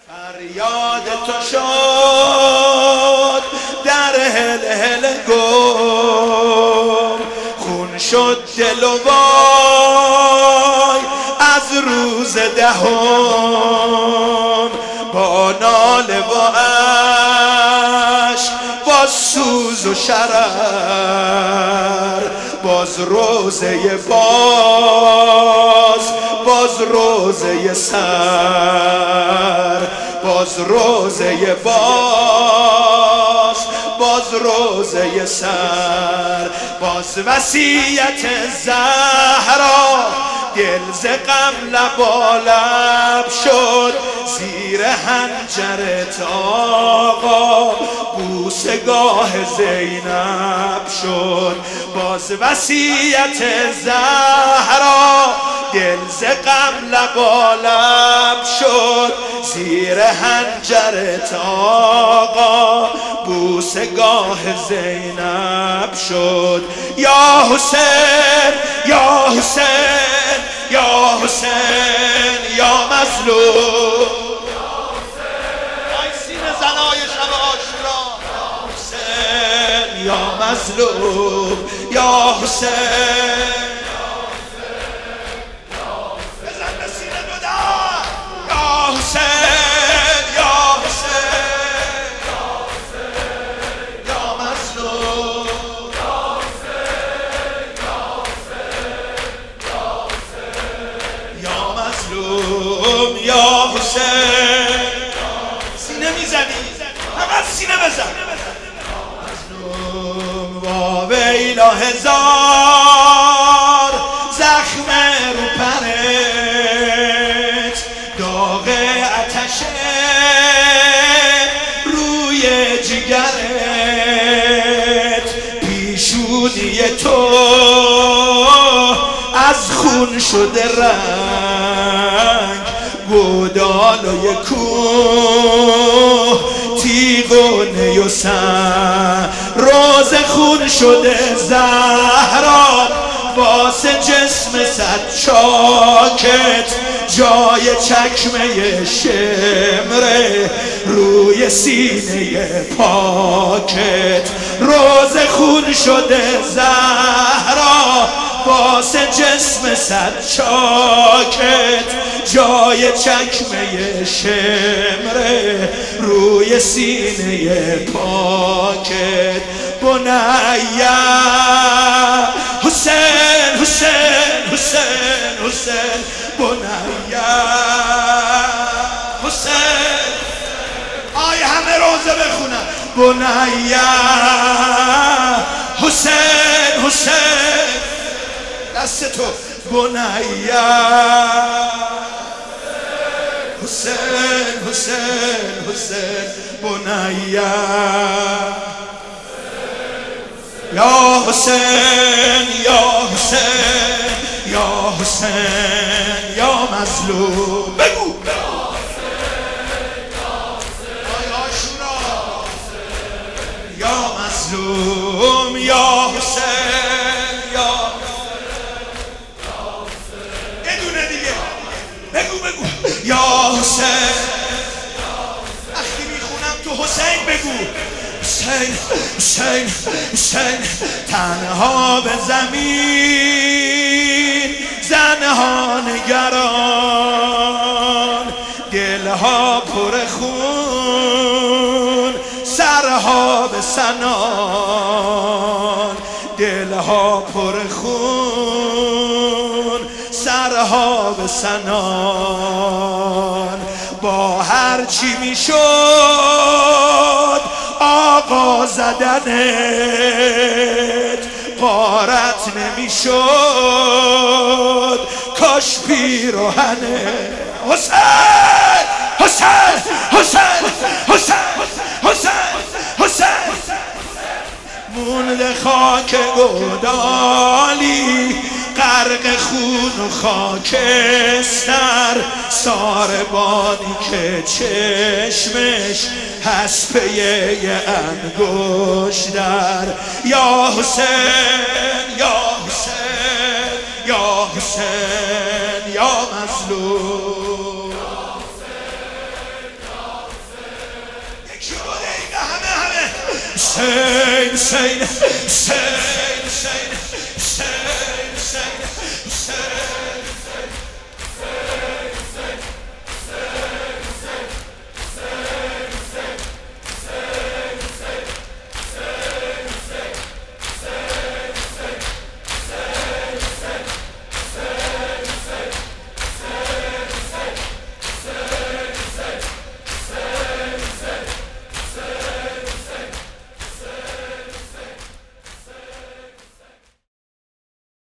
فریاد تو شد در هل هل گم، خون شد دل و وای از روز دهم، با ناله و عشق با سوز و شرر، باز روزه باز روزه سر، باز روزه باز روزه سر، باز وصیت زهرا دل ز غم لبالب شد، زیر حنجرت آقا بوسه گاه زینب شد، باز وصیت زهرا دل ز غم لبالب شد، زیر حنجرت آقا بوسه گاه زینب شد. یا حسین یا حسین یا حسین یا مظلوم، سین زنای شب عاشورا، یا حسین یا مظلوم، یا حسین بزن به سینه دودار، یا حسین یا حسین یا مظلوم، یا مظلوم، یا حسین. سینه میزنی فقط سینه بزن. مظلوم با ویلا هزار زخم رو پرت، داغ آتش روی جگرت، پیشونی تو از خون شده رنگ، گودالای کوه تیغ و نی و سنگ، روز خون شده زهرا واسه جسم صد چاکت، جای چکمه شمره روی سینه پاکت، روز خون شده زهرا واسه جسم صد چاکت، جای چکمه شمره روی سینه پاکت. بنیا حسین حسین حسین حسین، بنیا حسین. آی همه روزه بخونن. بنیا حسین حسین، دست تو. بنیا حسین حسین حسین، بنیا یا حسین یا حسین یا حسین یا مظلوم. بگو یا مظلوم، یا حسین یا یه دونه دیگه بگو بگو یا حسین. وقتی میخونم تو حسین بگو حسین حسین حسین. تنها به زمین زنها نگران، دلها پر خون سرها به سنان، دلها پر خون سرها به سنان. با هر چی میشد آقا زدنت غارت نمیشد، کاش پیراهنه. حسین حسین حسین حسین حسین حسین، مونده خاک گودالی غرق خون و خاکستر، ساربانی که چشمش هست پیه انگشتر. یا حسین یا حسین یا حسین یا مظلوم، حسین حسین حسین